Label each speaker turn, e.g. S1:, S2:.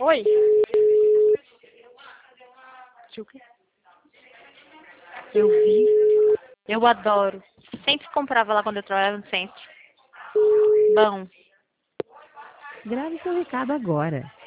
S1: Oi. Eu vi. Eu adoro. Sempre comprava lá quando eu trabalhava no centro. Bom.
S2: Grave seu recado agora.